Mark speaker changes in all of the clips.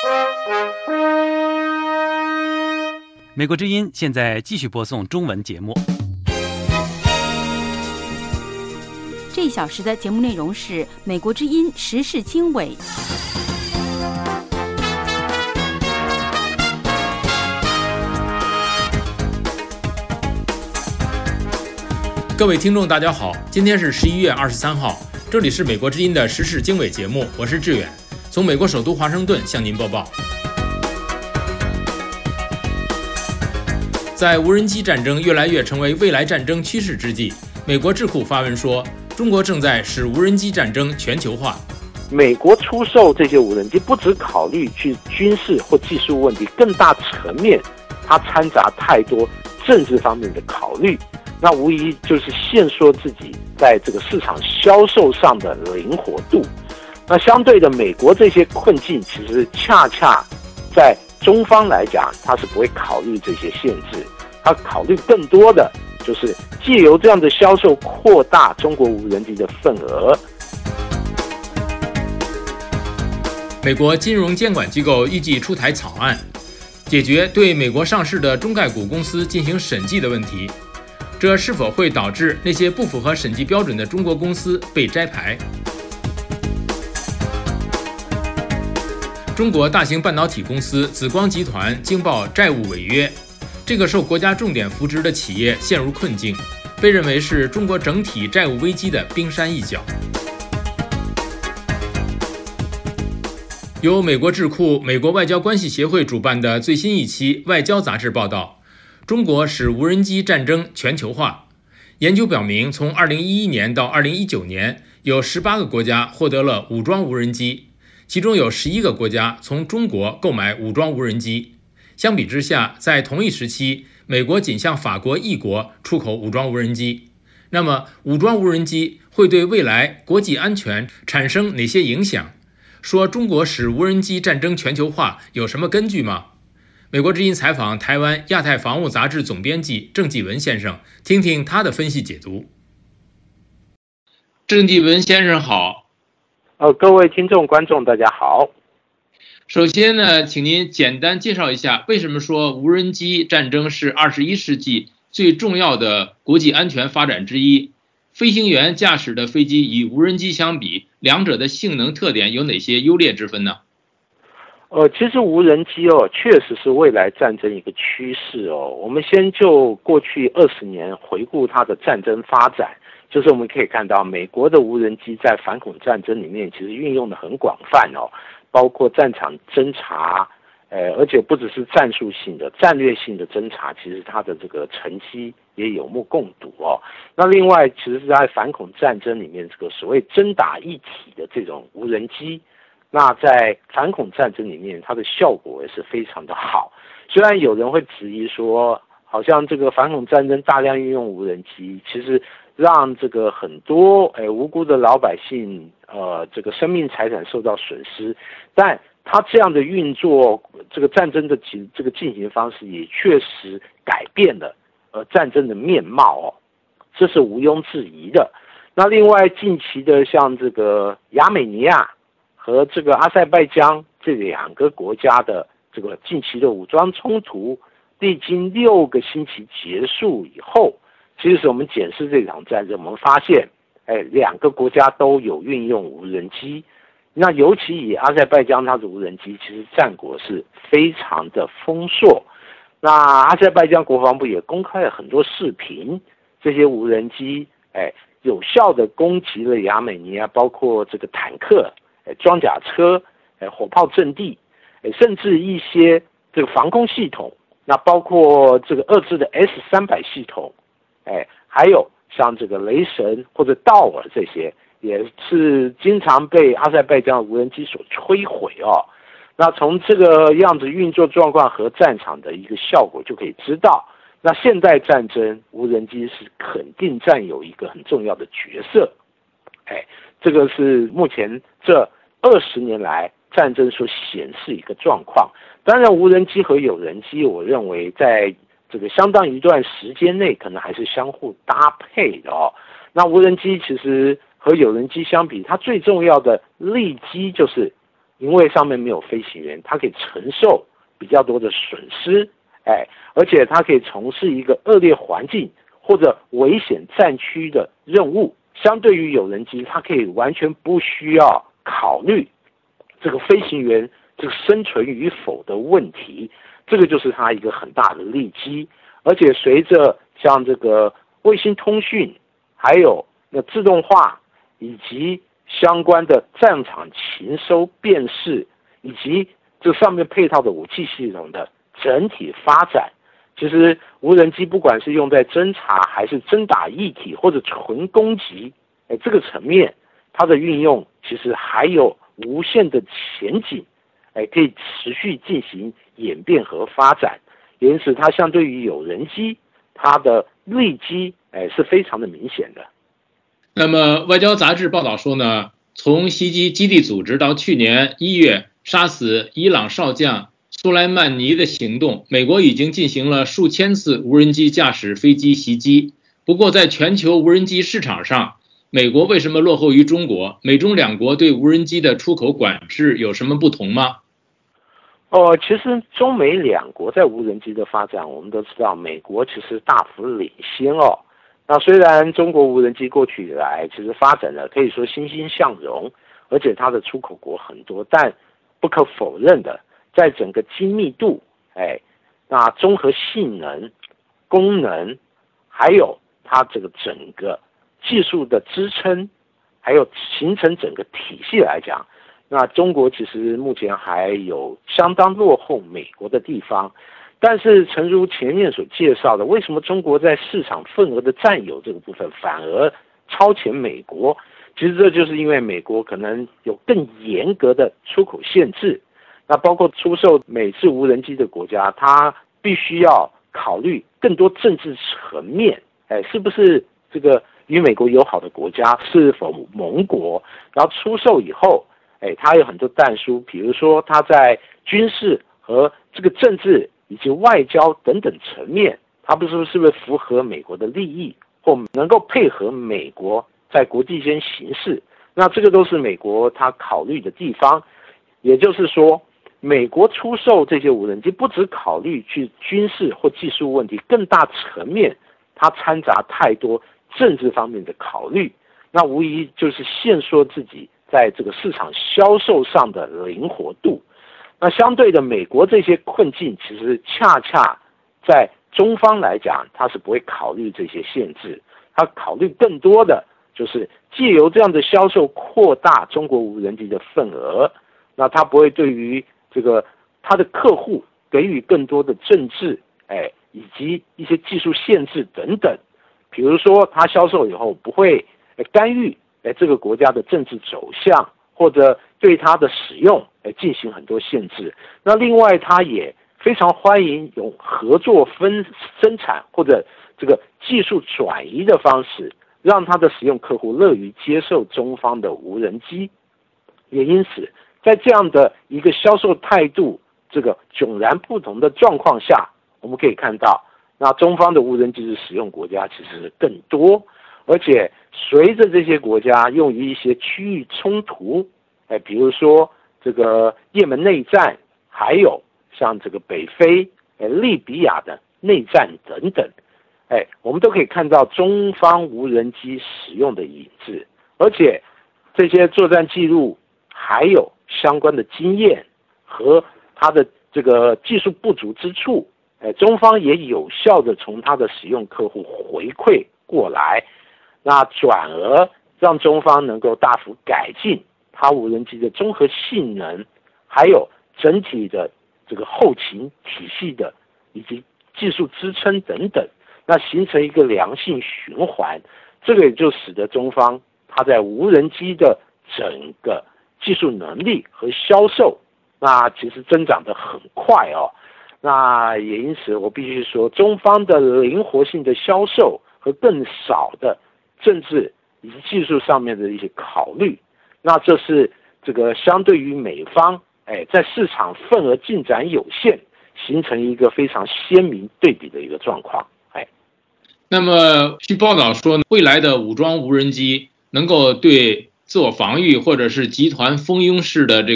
Speaker 1: 美国之音现在继续播送中文节目。
Speaker 2: 这一小时的节目内容是美国之音时事经纬。
Speaker 3: 各位听众大家好，今天是11月23号，这里是美国之音的时事经纬节目，我是志远，从美国首都华盛顿向您播报。在无人机战争越来越成为未来战争趋势之际，美国智库发文说，中国正在使无人机战争全球化。
Speaker 4: 美国出售这些无人机不只考虑去军事或技术问题，更大层面它掺杂太多政治方面的考虑，那无疑就是限缩自己在这个市场销售上的灵活度。那相对的，美国这些困境其实恰恰在中方来讲，他是不会考虑这些限制，他考虑更多的就是借由这样的销售扩大中国无人机的份额。
Speaker 3: 美国金融监管机构预计出台草案，解决对美国上市的中概股公司进行审计的问题，这是否会导致那些不符合审计标准的中国公司被摘牌？中国大型半导体公司紫光集团惊爆债务违约，这个受国家重点扶植的企业陷入困境，被认为是中国整体债务危机的冰山一角。由美国智库美国外交关系协会主办的最新一期《外交》杂志报道，中国使无人机战争全球化。研究表明，从2011年到2019年，有18个国家获得了武装无人机，其中有11个国家从中国购买武装无人机。相比之下，在同一时期，美国仅向法国一国出口武装无人机。那么，武装无人机会对未来国际安全产生哪些影响？说中国使无人机战争全球化有什么根据吗？美国之音采访台湾亚太防务杂志总编辑郑继文先生，听听他的分析解读。郑继文先生好。
Speaker 4: 各位听众观众大家好。
Speaker 3: 首先呢，请您简单介绍一下，为什么说无人机战争是21世纪最重要的国际安全发展之一？飞行员驾驶的飞机与无人机相比，两者的性能特点有哪些优劣之分呢？
Speaker 4: 其实无人机确实是未来战争一个趋势哦。我们先就过去20年回顾它的战争发展，就是我们可以看到美国的无人机在反恐战争里面其实运用的很广泛哦，包括战场侦察，而且不只是战术性的、战略性的侦察，其实它的这个成绩也有目共睹哦。那另外，其实是在反恐战争里面，这个所谓真打一体的这种无人机，那在反恐战争里面，它的效果也是非常的好。虽然有人会质疑说，好像这个反恐战争大量运用无人机，其实让这个很多无辜的老百姓这个生命财产受到损失，但它这样的运作，这个战争的这个进行方式也确实改变了战争的面貌哦，这是毋庸置疑的。那另外近期的像这个亚美尼亚和这个阿塞拜疆这两个国家的这个近期的武装冲突，历经6个星期结束以后，其实我们检视这场战争，我们发现两个国家都有运用无人机。那尤其以阿塞拜疆它的无人机，其实战果是非常的丰硕。那阿塞拜疆国防部也公开了很多视频，这些无人机有效的攻击了亚美尼亚，包括这个坦克、装甲车、火炮阵地，甚至一些这个防空系统，那包括这个俄制的 S-300系统，还有像这个雷神或者道尔这些，也是经常被阿塞拜疆的无人机所摧毁哦。那从这个样子运作状况和战场的一个效果就可以知道，那现代战争无人机是肯定占有一个很重要的角色。这个是目前这20年来战争所显示一个状况。当然无人机和有人机，我认为在这个相当一段时间内可能还是相互搭配的哦。那无人机其实和有人机相比，它最重要的利基就是因为上面没有飞行员，它可以承受比较多的损失，而且它可以从事一个恶劣环境或者危险战区的任务。相对于有人机，它可以完全不需要考虑这个飞行员这个生存与否的问题，这个就是它一个很大的利基。而且随着像这个卫星通讯，还有自动化以及相关的战场情收辨识，以及这上面配套的武器系统的整体发展，其实无人机不管是用在侦察还是侦打异体或者纯攻击，这个层面它的运用其实还有无限的前景，可以持续进行演变和发展。因此它相对于有人机，它的利基是非常的明显的。
Speaker 3: 那么外交杂志报道说呢，从袭击基地组织到去年1月杀死伊朗少将苏莱曼尼的行动，美国已经进行了数千次无人机驾驶飞机袭击。不过在全球无人机市场上，美国为什么落后于中国？美中两国对无人机的出口管制有什么不同吗？
Speaker 4: 其实中美两国在无人机的发展，我们都知道美国其实大幅领先哦。那虽然中国无人机过去以来其实发展的可以说欣欣向荣，而且它的出口国很多，但不可否认的，在整个精密度，那综合性能、功能，还有它这个整个技术的支撑，还有形成整个体系来讲，那中国其实目前还有相当落后美国的地方。但是诚如前面所介绍的，为什么中国在市场份额的占有这个部分反而超前美国？其实这就是因为美国可能有更严格的出口限制，那包括出售美制无人机的国家，它必须要考虑更多政治层面，是不是这个与美国友好的国家，是否盟国，然后出售以后，它有很多但书，比如说它在军事和这个政治以及外交等等层面，它是不是符合美国的利益，或能够配合美国在国际间行事，那这个都是美国它考虑的地方。也就是说，美国出售这些无人机不只考虑去军事或技术问题，更大层面它掺杂太多政治方面的考虑，那无疑就是限缩自己在这个市场销售上的灵活度。那相对的，美国这些困境其实恰恰在中方来讲，它是不会考虑这些限制，它考虑更多的就是借由这样的销售扩大中国无人机的份额。那它不会对于这个它的客户给予更多的政治，以及一些技术限制等等。比如说，它销售以后不会干预这个国家的政治走向，或者对它的使用进行很多限制。那另外，它也非常欢迎用合作生产或者这个技术转移的方式，让它的使用客户乐于接受中方的无人机。也因此，在这样的一个销售态度这个迥然不同的状况下，我们可以看到，那中方的无人机的使用国家其实更多，而且随着这些国家用于一些区域冲突，比如说这个也门内战，还有像这个北非、利比亚的内战等等，我们都可以看到中方无人机使用的影子，而且这些作战记录还有相关的经验和它的这个技术不足之处，中方也有效的从它的使用客户回馈过来，那转而让中方能够大幅改进它无人机的综合性能，还有整体的这个后勤体系的以及技术支撑等等，那形成一个良性循环。这个也就使得中方它在无人机的整个技术能力和销售，那其实增长得很快哦。那也因此我必须说，中方的灵活性的销售和更少的政治以及技术上面的一些考虑，那这是这个相对于美方在市场份额进展有限，形成一个非常鲜明对比的一个状况。
Speaker 3: 那么据报道说，未来的武装无人机能够对自我防御或者是集团蜂拥式的这个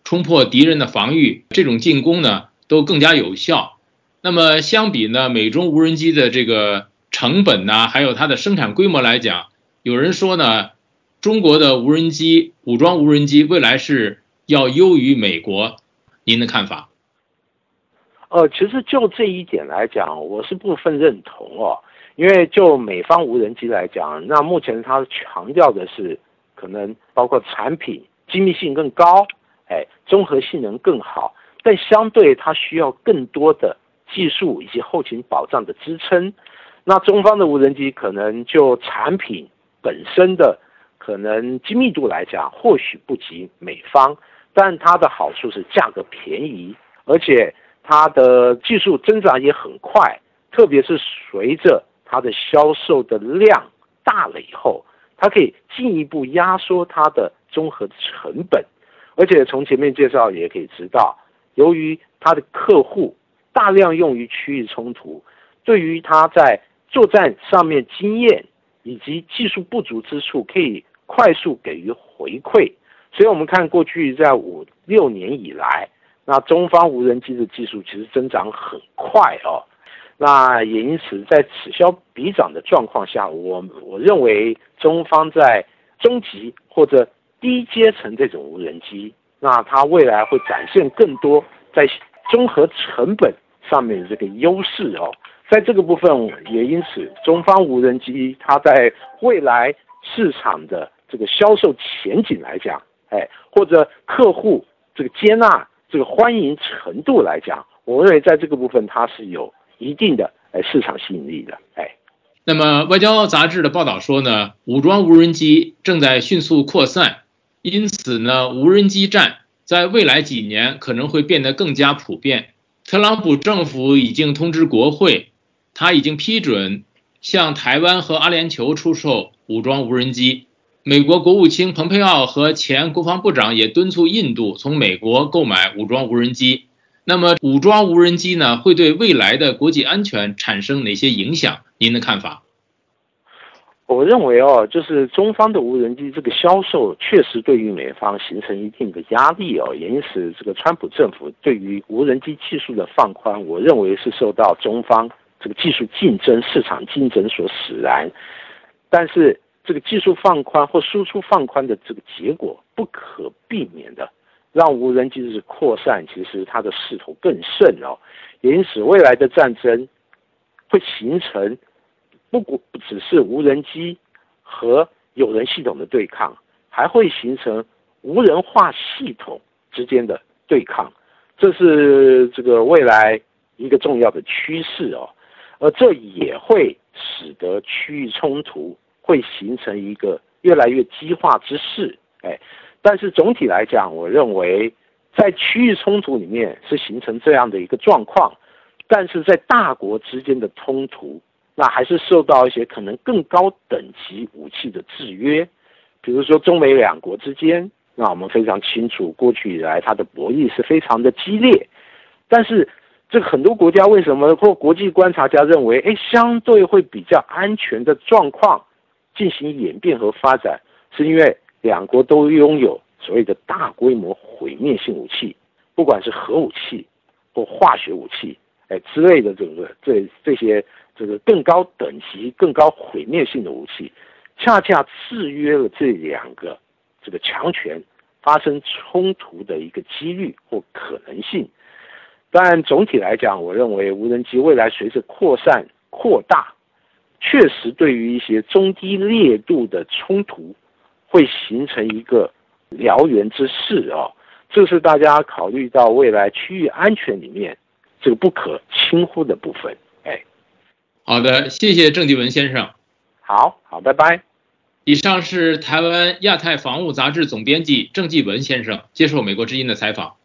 Speaker 3: 冲破敌人的防御，这种进攻呢都更加有效。那么相比呢，美中无人机的这个成本呢，还有它的生产规模来讲，有人说呢，中国的无人机、武装无人机未来是要优于美国，您的看法？
Speaker 4: 其实就这一点来讲，我是部分认同哦。因为就美方无人机来讲，那目前它强调的是可能包括产品精密性更高，综合性能更好，但相对它需要更多的技术以及后勤保障的支撑。那中方的无人机可能就产品本身的可能精密度来讲，或许不及美方，但它的好处是价格便宜，而且它的技术增长也很快，特别是随着它的销售的量大了以后，它可以进一步压缩它的综合成本。而且从前面介绍也可以知道，由于它的客户大量用于区域冲突，对于它在作战上面经验以及技术不足之处可以快速给予回馈。所以我们看过去在5-6年以来，那中方无人机的技术其实增长很快哦。那也因此在此消彼长的状况下，我认为中方在中级或者低阶层这种无人机，那它未来会展现更多在综合成本上面的这个优势哦。在这个部分也因此中方无人机它在未来市场的这个销售前景来讲，或者客户这个接纳这个欢迎程度来讲，我认为在这个部分它是有一定的市场吸引力的。
Speaker 3: 那么外交杂志的报道说呢，武装无人机正在迅速扩散，因此呢，无人机战在未来几年可能会变得更加普遍。特朗普政府已经通知国会，他已经批准向台湾和阿联酋出售武装无人机。美国国务卿蓬佩奥和前国防部长也敦促印度从美国购买武装无人机。那么武装无人机呢，会对未来的国际安全产生哪些影响？您的看法？
Speaker 4: 我认为就是中方的无人机这个销售确实对于美方形成一定的压力哦，也因此这个川普政府对于无人机技术的放宽，我认为是受到中方这个技术竞争、市场竞争所使然。但是这个技术放宽或输出放宽的这个结果不可避免的让无人机的扩散，其实它的势头更甚哦。也因此未来的战争会形成不只是无人机和有人系统的对抗，还会形成无人化系统之间的对抗，这是这个未来一个重要的趋势哦。而这也会使得区域冲突会形成一个越来越激化之势。但是总体来讲，我认为在区域冲突里面是形成这样的一个状况，但是在大国之间的冲突，那还是受到一些可能更高等级武器的制约。比如说中美两国之间，那我们非常清楚，过去以来它的博弈是非常的激烈。但是这个很多国家为什么或国际观察家认为，相对会比较安全的状况进行演变和发展，是因为两国都拥有所谓的大规模毁灭性武器，不管是核武器或化学武器，之类的这些这个更高等级、更高毁灭性的武器，恰恰制约了这两个这个强权发生冲突的一个几率或可能性。但总体来讲，我认为无人机未来随着扩散扩大，确实对于一些中低烈度的冲突会形成一个燎原之势哦。这是大家考虑到未来区域安全里面这个不可轻忽的部分。
Speaker 3: 好的，谢谢郑继文先生。
Speaker 4: 好，拜拜。
Speaker 3: 以上是台湾亚太防务杂志总编辑郑继文先生接受美国之音的采访。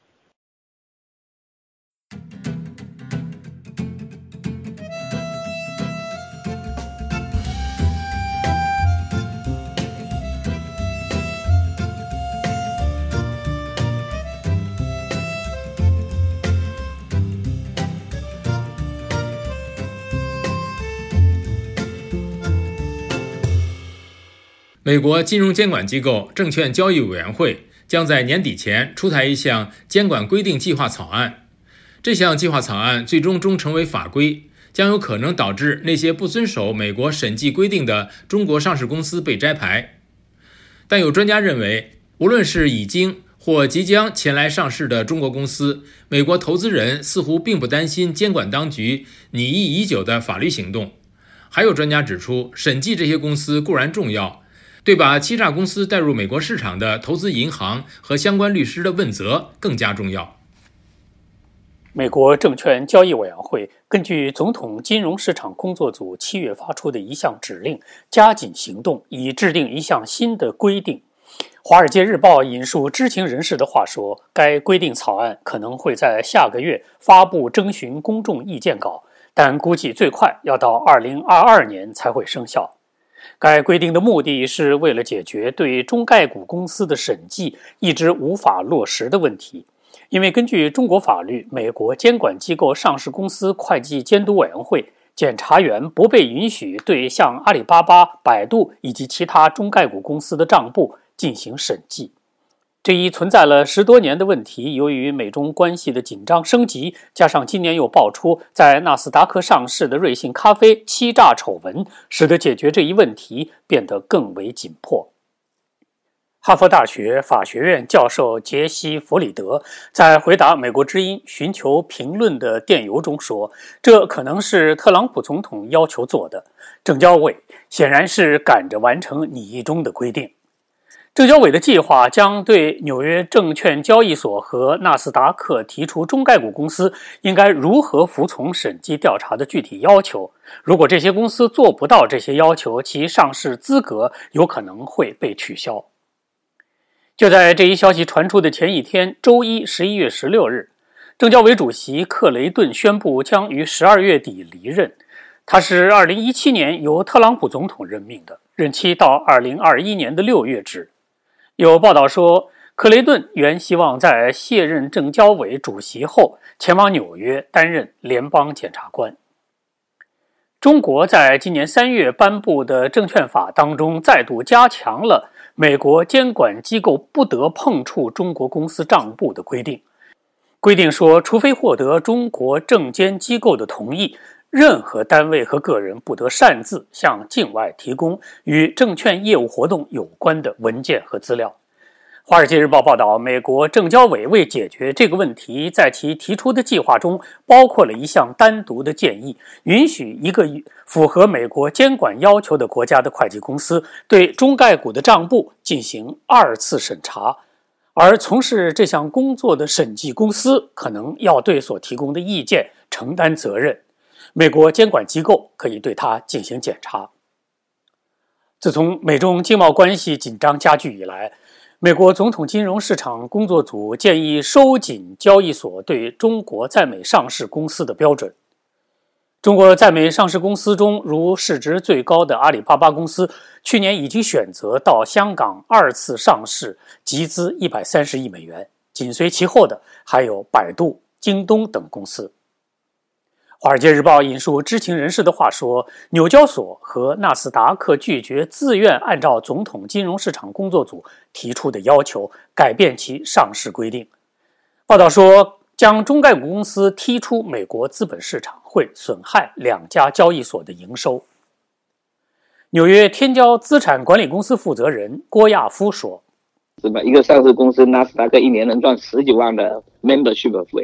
Speaker 3: 美国金融监管机构证券交易委员会将在年底前出台一项监管规定计划草案。这项计划草案最终成为法规，将有可能导致那些不遵守美国审计规定的中国上市公司被摘牌。但有专家认为，无论是已经或即将前来上市的中国公司，美国投资人似乎并不担心监管当局拟议已久的法律行动。还有专家指出，审计这些公司固然重要，对把欺诈公司带入美国市场的投资银行和相关律师的问责更加重要。
Speaker 5: 美国证券交易委员会根据总统金融市场工作组7月发出的一项指令，加紧行动，以制定一项新的规定。《华尔街日报》引述知情人士的话说，该规定草案可能会在下个月发布征询公众意见稿，但估计最快要到2022年才会生效。该规定的目的是为了解决对中概股公司的审计一直无法落实的问题。因为根据中国法律，美国监管机构上市公司会计监督委员会检察员不被允许对像阿里巴巴、百度以及其他中概股公司的账簿进行审计。这一存在了10多年的问题，由于美中关系的紧张升级，加上今年又爆出在纳斯达克上市的瑞幸咖啡欺诈丑闻，使得解决这一问题变得更为紧迫。哈佛大学法学院教授杰西·弗里德在回答美国之音寻求评论的电邮中说，这可能是特朗普总统要求做的，证交委显然是赶着完成拟议中的规定。证交委的计划将对纽约证券交易所和纳斯达克提出中概股公司应该如何服从审计调查的具体要求。如果这些公司做不到这些要求，其上市资格有可能会被取消。就在这一消息传出的前一天，周一11月16日，证交委主席克雷顿宣布将于12月底离任。他是2017年由特朗普总统任命的，任期到2021年的6月止。有报道说，克雷顿原希望在卸任证交委主席后前往纽约担任联邦检察官。中国在今年3月颁布的证券法当中再度加强了美国监管机构不得碰触中国公司账簿的规定。规定说，除非获得中国证监机构的同意，任何单位和个人不得擅自向境外提供与证券业务活动有关的文件和资料。华尔街日报报道，美国证交委为解决这个问题，在其提出的计划中包括了一项单独的建议，允许一个符合美国监管要求的国家的会计公司对中概股的账簿进行2次审查，而从事这项工作的审计公司可能要对所提供的意见承担责任。美国监管机构可以对它进行检查。自从美中经贸关系紧张加剧以来，美国总统金融市场工作组建议收紧交易所对中国在美上市公司的标准。中国在美上市公司中，如市值最高的阿里巴巴公司，去年已经选择到香港2次上市，集资130亿美元。紧随其后的还有百度、京东等公司。《华尔街日报》引述知情人士的话说，纽交所和纳斯达克拒绝自愿按照总统金融市场工作组提出的要求改变其上市规定。报道说，将中概股公司踢出美国资本市场会损害2家交易所的营收。纽约天骄资产管理公司负责人郭亚夫说，
Speaker 6: 是吧？一个上市公司纳斯达克一年能赚10几万的 membership 费。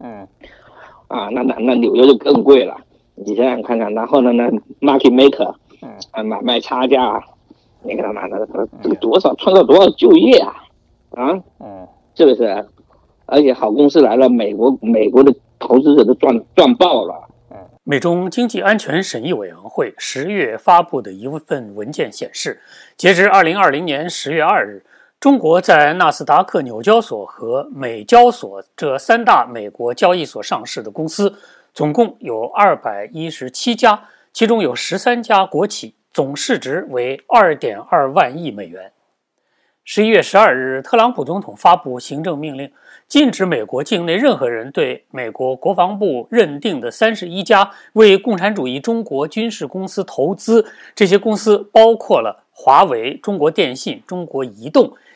Speaker 6: 那纽约就更贵了，你想想看看。然后呢，market maker，买卖差价，你看他妈的这个多少创造多少就业啊，是不是？而且好公司来了，美国的投资者都赚爆了。
Speaker 5: 美中经济安全审议委员会10月发布的一份文件显示，截至2020年10月2日。中国在纳斯达克、纽交所和美交所这3大美国交易所上市的公司，总共有217家，其中有13家国企，总市值为2.2万亿美元。11月12日，特朗普总统发布行政命令，禁止美国境内任何人对美国国防部认定的31家为共产主义中国军事公司投资，这些公司包括了华为、中国电信、中国移动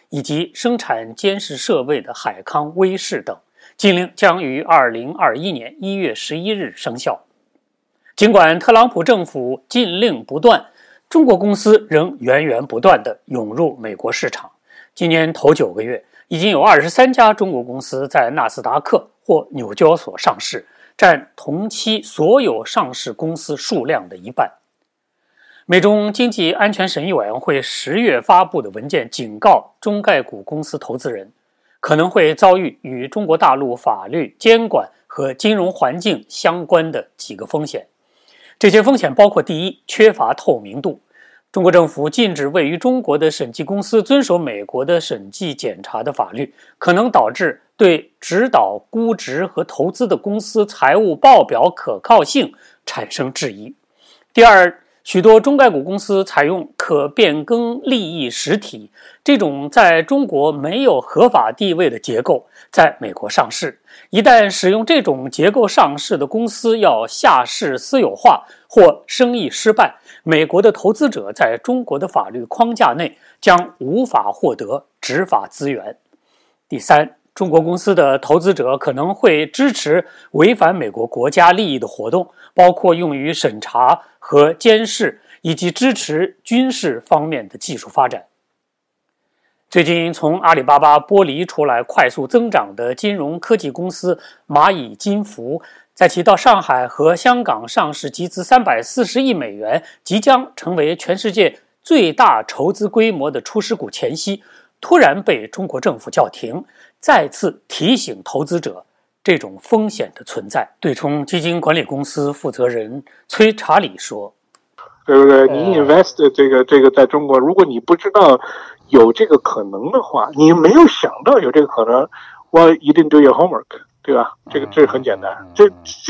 Speaker 5: 以及生产监视设备的海康威视等。禁令将于2021年1月11日生效。尽管特朗普政府禁令不断，中国公司仍源源不断地涌入美国市场。今年头9个月，已经有23家中国公司在纳斯达克或纽交所上市，占同期所有上市公司数量的一半。美中经济安全审议委员会10月发布的文件警告中概股公司投资人，可能会遭遇与中国大陆法律监管和金融环境相关的几个风险。这些风险包括：第一，缺乏透明度。中国政府禁止位于中国的审计公司遵守美国的审计检查的法律，可能导致对指导估值和投资的公司财务报表可靠性产生质疑。第二，许多中概股公司采用可变更利益实体这种在中国没有合法地位的结构，在美国上市。一旦使用这种结构上市的公司要下市私有化或生意失败，美国的投资者在中国的法律框架内将无法获得执法资源。第三，中国公司的投资者可能会支持违反美国国家利益的活动，包括用于审查和监视以及支持军事方面的技术发展。最近从阿里巴巴剥离出来快速增长的金融科技公司蚂蚁金服，在其到上海和香港上市集资340亿美元，即将成为全世界最大筹资规模的初始股前夕，突然被中国政府叫停，再次提醒投资者这种风险的存在。对冲基金管理公司负责人崔查理说：“
Speaker 7: 对不对？你 invest 这个在中国，如果你不知道有这个可能的话，你没有想到有这个可能 ，well you didn't do your homework， 对吧？这很简单。这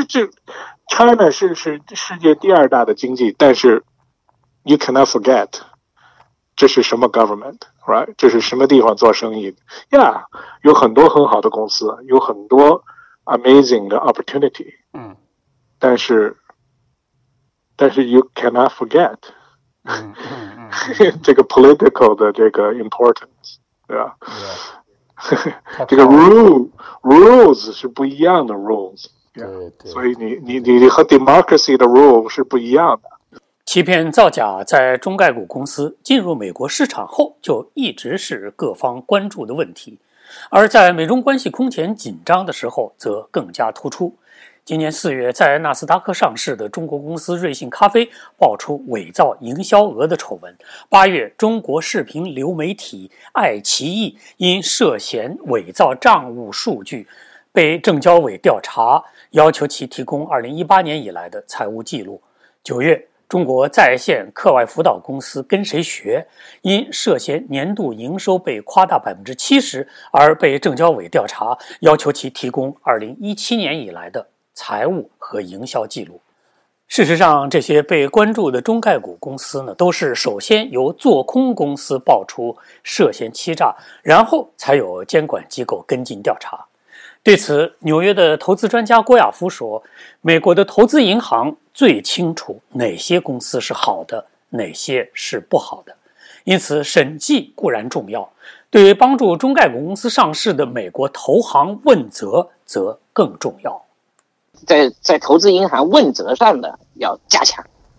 Speaker 7: China 是世界第2大的经济，但是 you cannot forget 这是什么 government。”Right， 这是什么地方做生意？Yeah， 有很多很好的公司，有很多 amazing 的 opportunity。但是 you cannot forget 这个 political 的这个 importance， 对吧？这个 rules 是不一样的 rules， 所以你和 democracy 的 rule 是不一样的。
Speaker 5: 欺骗造假在中概股公司进入美国市场后就一直是各方关注的问题，而在美中关系空前紧张的时候则更加突出。今年4月，在纳斯达克上市的中国公司瑞幸咖啡爆出伪造营销额的丑闻。8月，中国视频流媒体爱奇艺因涉嫌伪造账务数据被证交委调查，要求其提供2018年以来的财务记录。9月，中国在线课外辅导公司跟谁学因涉嫌年度营收被夸大70%而被证交委调查，要求其提供2017年以来的财务和营销记录。事实上，这些被关注的中概股公司呢，都是首先由做空公司爆出涉嫌欺诈，然后才有监管机构跟进调查。对此，纽约的投资专家郭亚夫说，美国的投资银行最清楚哪些公司是好的，哪些是不好的。因此，审计固然重要，对于帮助中概股公司上市的美国投行问责则更重要。
Speaker 6: 在投资银行问责上的要加强，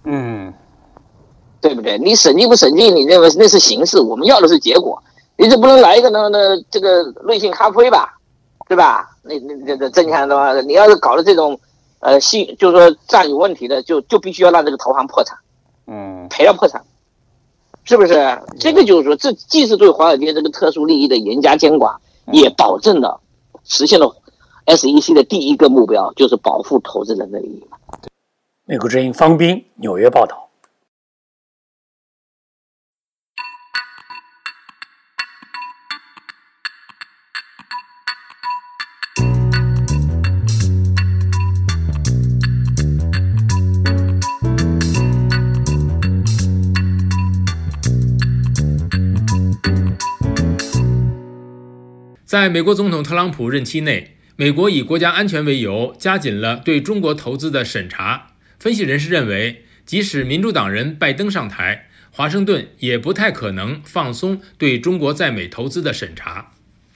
Speaker 6: 对不对？你审计不审计，你认为那是形式，我们要的是结果。你这不能来一个这个瑞幸咖啡吧，对吧？这个正常的话，你要是搞的这种就是说账有问题的，就必须要让这个投行破产，赔到破产，是不是？这个就是说，这既是对华尔街这个特殊利益的严加监管，也保证了实现了 SEC 的第一个目标，就是保护投资人的利益。
Speaker 5: 美国之音方斌纽约报道。
Speaker 3: 在美国总统特朗普任期内，美国以国家安全为由，加紧了对中国投资的审查。分析人士认为，即使民主党人拜登上台， 华盛顿也不太可能放松对中国在美投资的审查。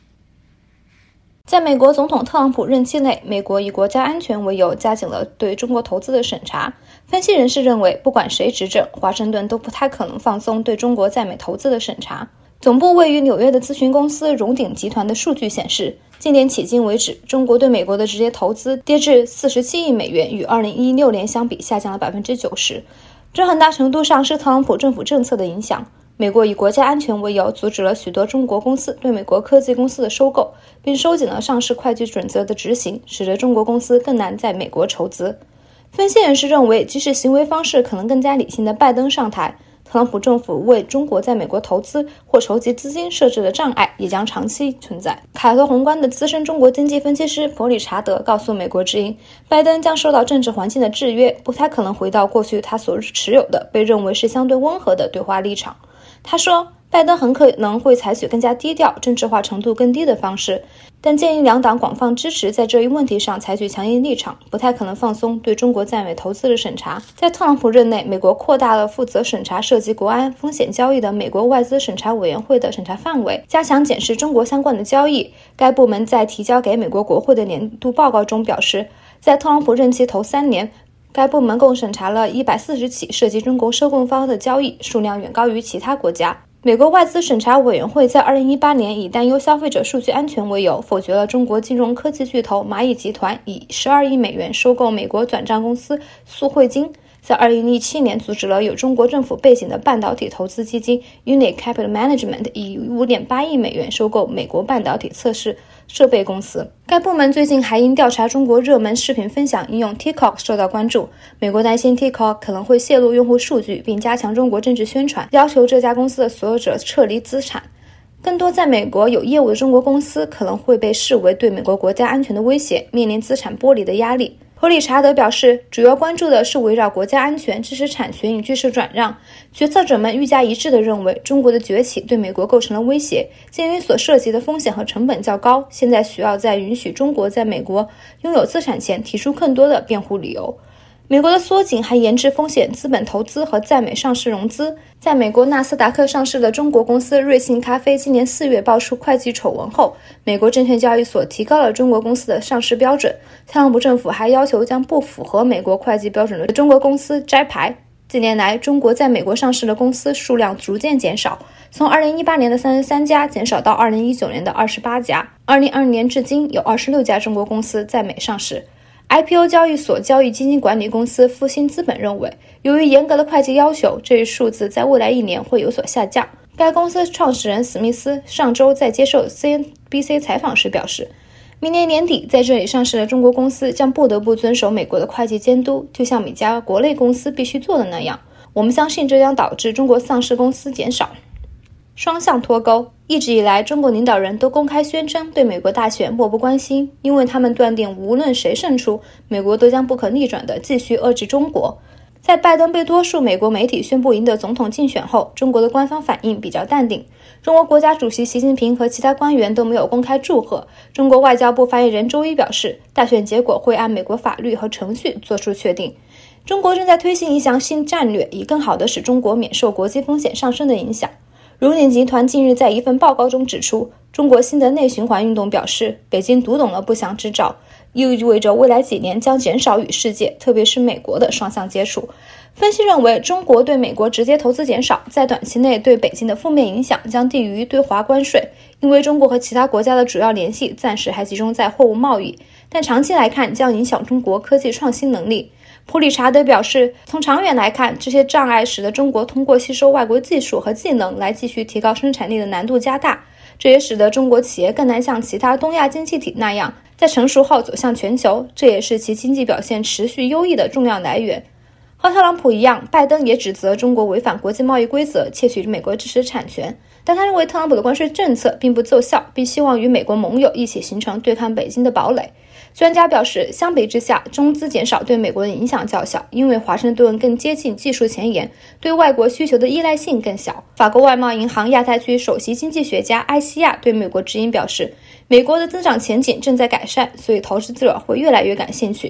Speaker 8: 在美国总统特朗普任期内，美国以国家安全为由加紧了对中国投资的审查。分析人士认为，不管谁执政，华盛顿都不太可能放松对中国在美投资的审查。总部位于纽约的咨询公司荣鼎集团的数据显示，今年迄今为止，中国对美国的直接投资跌至47亿美元，与2016年相比下降了 90%。这很大程度上是特朗普政府政策的影响。美国以国家安全为由，阻止了许多中国公司对美国科技公司的收购，并收紧了上市会计准则的执行，使得中国公司更难在美国筹资。分析人士认为，即使行为方式可能更加理性的拜登上台，特朗普政府为中国在美国投资或筹集资金设置的障碍也将长期存在。凯特宏观的资深中国经济分析师伯理查德告诉美国之音，拜登将受到政治环境的制约，不太可能回到过去他所持有的被认为是相对温和的对华立场。他说，拜登很可能会采取更加低调、政治化程度更低的方式，但建议两党广泛支持在这一问题上采取强硬立场，不太可能放松对中国在美投资的审查。在特朗普任内，美国扩大了负责审查涉及国安风险交易的美国外资审查委员会的审查范围，加强检视中国相关的交易。该部门在提交给美国国会的年度报告中表示，在特朗普任期头3年，该部门共审查了140起涉及中国收购方的交易，数量远高于其他国家。美国外资审查委员会在2018年以担忧消费者数据安全为由，否决了中国金融科技巨头蚂蚁集团以12亿美元收购美国转账公司速汇金。在2017年，阻止了有中国政府背景的半导体投资基金 Unit Capital Management 以5.8亿美元收购美国半导体测试设备公司。该部门最近还因调查中国热门视频分享应用 TikTok 受到关注。美国担心 TikTok 可能会泄露用户数据，并加强中国政治宣传，要求这家公司的所有者撤离资产。更多在美国有业务的中国公司可能会被视为对美国国家安全的威胁，面临资产剥离的压力。伯理查德表示，主要关注的是围绕国家安全、知识产权与技术转让。决策者们愈加一致地认为，中国的崛起对美国构成了威胁，鉴于所涉及的风险和成本较高，现在需要在允许中国在美国拥有资产前提出更多的辩护理由。美国的缩紧还延至风险资本投资和在美上市融资。在美国纳斯达克上市的中国公司瑞幸咖啡今年4月爆出会计丑闻后，美国证券交易所提高了中国公司的上市标准。特朗普政府还要求将不符合美国会计标准的中国公司摘牌。近年来，中国在美国上市的公司数量逐渐减少，从2018年的33家减少到2019年的28家。2020年至今，有26家中国公司在美上市。IPO 交易所交易基金管理公司复星资本认为，由于严格的会计要求，这一数字在未来1年会有所下降。该公司创始人史密斯上周在接受 CNBC 采访时表示，明年年底在这里上市的中国公司将不得不遵守美国的会计监督，就像每家国内公司必须做的那样。我们相信这将导致中国上市公司减少。双向脱钩。一直以来，中国领导人都公开宣称对美国大选漠不关心，因为他们断定无论谁胜出，美国都将不可逆转地继续遏制中国。在拜登被多数美国媒体宣布赢得总统竞选后，中国的官方反应比较淡定。中国国家主席习近平和其他官员都没有公开祝贺。中国外交部发言人周一表示，大选结果会按美国法律和程序做出确定。中国正在推行一项新战略，以更好地使中国免受国际风险上升的影响。荣鼎集团近日在一份报告中指出，中国新的内循环运动表示，北京读懂了不祥之兆，意味着未来几年将减少与世界，特别是美国的双向接触。分析认为，中国对美国直接投资减少，在短期内对北京的负面影响将低于对华关税，因为中国和其他国家的主要联系暂时还集中在货物贸易，但长期来看将影响中国科技创新能力。普理查德表示，从长远来看，这些障碍使得中国通过吸收外国技术和技能来继续提高生产力的难度加大，这也使得中国企业更难像其他东亚经济体那样在成熟后走向全球，这也是其经济表现持续优异的重要来源。和特朗普一样，拜登也指责中国违反国际贸易规则，窃取美国知识产权，但他认为特朗普的关税政策并不奏效，并希望与美国盟友一起形成对抗北京的堡垒。专家表示，相比之下，中资减少对美国的影响较小，因为华盛顿更接近技术前沿，对外国需求的依赖性更小。法国外贸银行亚太区首席经济学家埃西亚对美国之音表示，美国的增长前景正在改善，所以投资者会越来越感兴趣。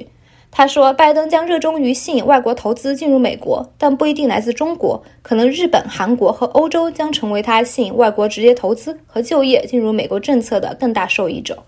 Speaker 8: 他说，拜登将热衷于吸引外国投资进入美国，但不一定来自中国，可能日本、韩国和欧洲将成为他吸引外国直接投资和就业进入美国政策的更大受益者。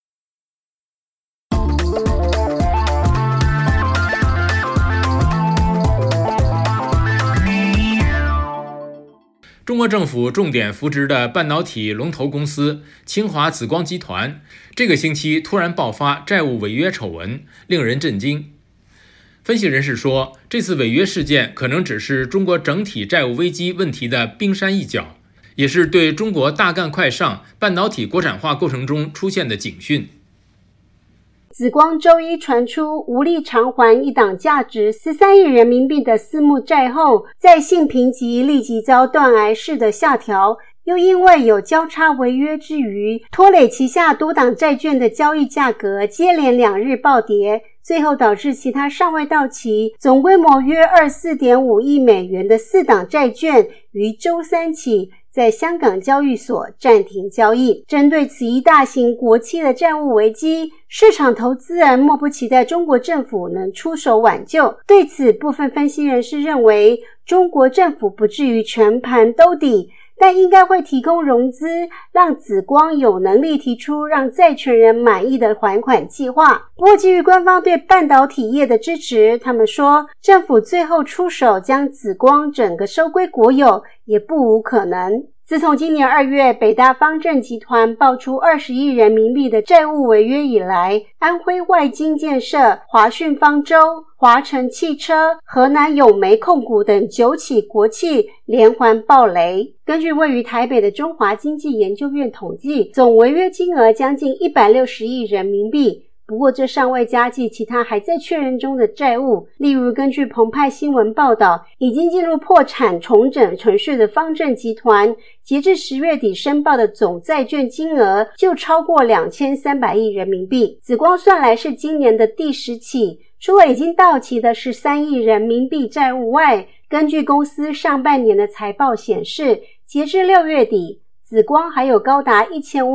Speaker 3: 中国政府重点扶植的半导体龙头公司清华紫光集团，这个星期突然爆发债务违约丑闻，令人震惊。分析人士说，这次违约事件可能只是中国整体债务危机问题的冰山一角，也是对中国大干快上半导体国产化过程中出现的警讯。
Speaker 9: 紫光周一传出无力偿还一档价值13亿人民币的私募债后，在信评级立即遭断崖式的下调，又因为有交叉违约之余，拖累旗下多档债券的交易价格接连2日暴跌，最后导致其他尚未到期、总规模约24.5亿美元的4档债券于周三起在香港交易所暂停交易。针对此一大型国企的债务危机，市场投资人莫不期待中国政府能出手挽救。对此，部分分析人士认为，中国政府不至于全盘兜底，但应该会提供融资，让紫光有能力提出让债权人满意的还款计划。不过基于官方对半导体业的支持，他们说政府最后出手将紫光整个收归国有也不无可能。自从今年2月北大方正集团爆出20亿人民币的债务违约以来，安徽外金建设、华讯方舟、华晨汽车、河南永煤控股等9起国企连环爆雷。根据位于台北的中华经济研究院统计，总违约金额将近160亿人民币。不过这尚未加计其他还在确认中的债务，例如根据澎湃新闻报道，已经进入破产重整程序的方正集团，截至10月底申报的总债券金额就超过2300亿人民币。紫光算来是今年的第10起，除了已经到期的13亿人民币债务外，根据公司上半年的财报显示，截至6月底，紫光还有高达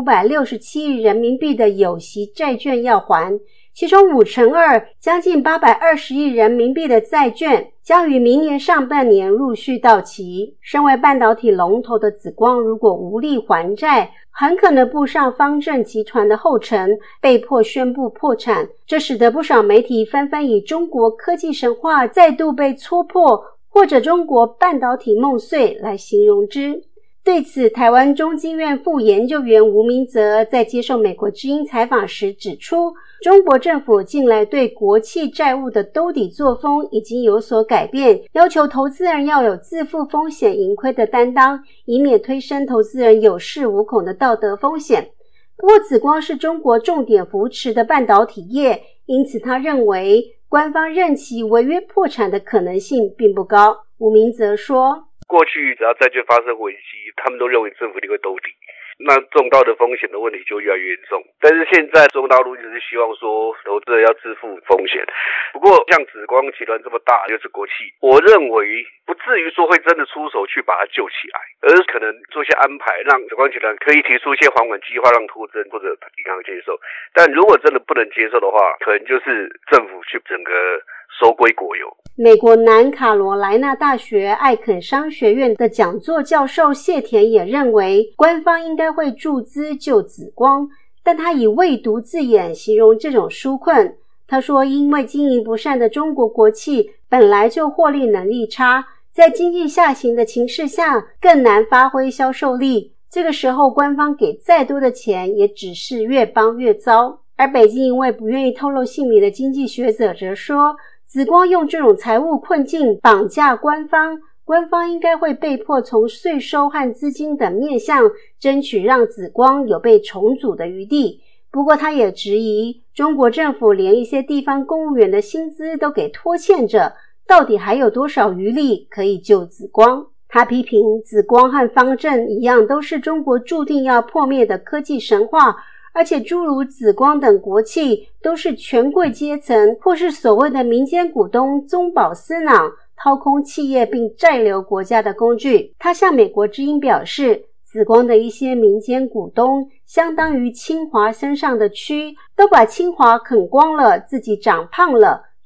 Speaker 9: 1567亿人民币的有息债券要还，其中2/5将近820亿人民币的债券将于明年上半年陆续到期。身为半导体龙头的紫光如果无力还债，很可能步上方正集团的后尘，被迫宣布破产。这使得不少媒体纷纷以中国科技神话再度被戳破，或者中国半导体梦碎来形容之。对此，台湾中经院副研究员吴明泽在接受美国之音采访时指出，中国政府近来对国企债务的兜底作风已经有所改变，要求投资人要有自负风险盈亏的担当，以免推升投资人有恃无恐的道德风险。不过紫光是中国重点扶持的半导体业，因此他认为官方任其违约破产的可能性并不高。吴明泽说，
Speaker 10: 过去只要债券发生危机，他们都认为政府一定会兜底，那重大的风险的问题就越来越严重。但是现在中国大陆一直是希望说投资人要自负风险。不过像紫光集团这么大，又是国企，我认为不至于说会真的出手去把它救起来，而是可能做些安排，让紫光集团可以提出一些还款计划，让投资人或者银行接受。但如果真的不能接受的话，可能就是政府去整个收归国有。
Speaker 9: 美国南卡罗来纳大学艾肯商学院的讲座教授谢田也认为，官方应该会注资救紫光，但他以未读字眼形容这种纾困。他说，因为经营不善的中国国企本来就获利能力差，在经济下行的情势下更难发挥销售力，这个时候官方给再多的钱也只是越帮越糟。而北京一位不愿意透露姓名的经济学者则说，紫光用这种财务困境绑架官方，官方应该会被迫从税收和资金等面向争取让紫光有被重组的余地。不过他也质疑，中国政府连一些地方公务员的薪资都给拖欠着，到底还有多少余力可以救紫光？他批评紫光和方正一样都是中国注定要破灭的科技神话，而且诸如紫光等国企都是权贵阶层或是所谓的民间股东宗保私囊，掏空企业并债留国家的工具。他向美国之音表示，紫光的一些民间股东相当于清华身上的蛆，都把清华啃光了，自己长胖了，